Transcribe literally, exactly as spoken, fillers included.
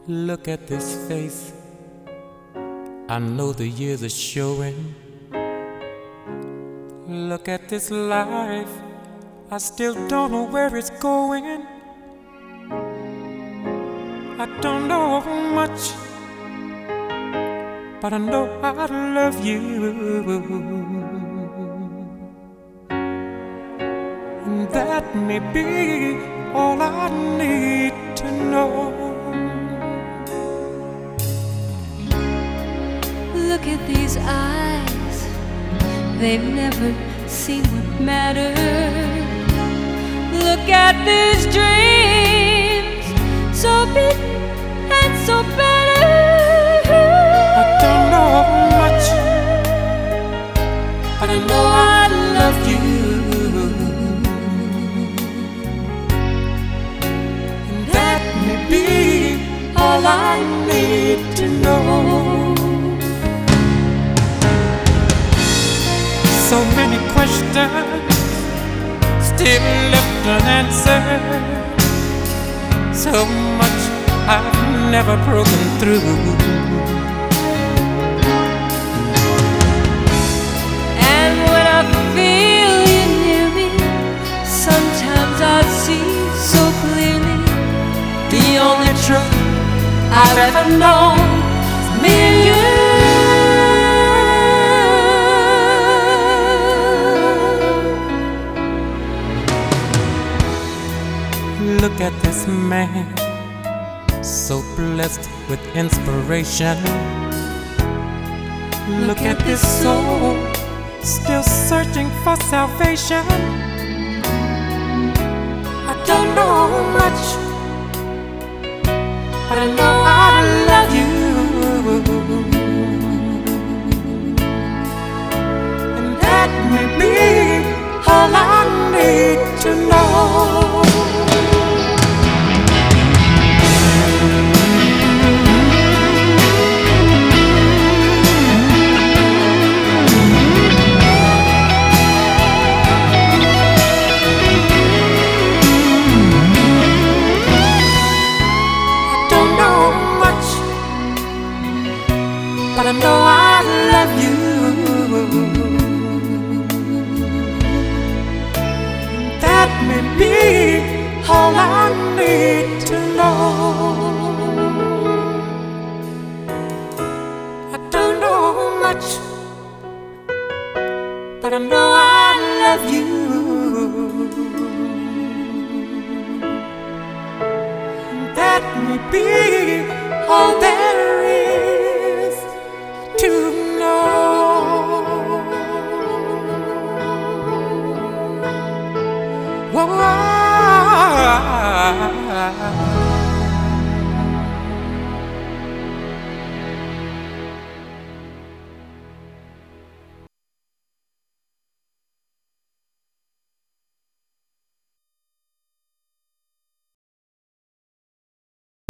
Look at this face, I know the years are showing. Look at this life, I still don't know where it's going. I don't know much, but I know I love you. And that may be all I need to know. Look at these eyes, they've never seen what matters. Look at these dreams, so big and so better. I don't know much, but I know I love you. And that may be all I need to know. So many questions still left unanswered. So much I've never broken through. And when I feel you near me, sometimes I see so clearly the only truth I've ever known is me and you. Look at this man, so blessed with inspiration. Look at this soul, still searching for salvation. I don't know much, but I know I love you. And that may be all I need to know. But I know I love you. That may be all I need to know. I don't know much, but I know I love you. That may be all there is to know. Whoa.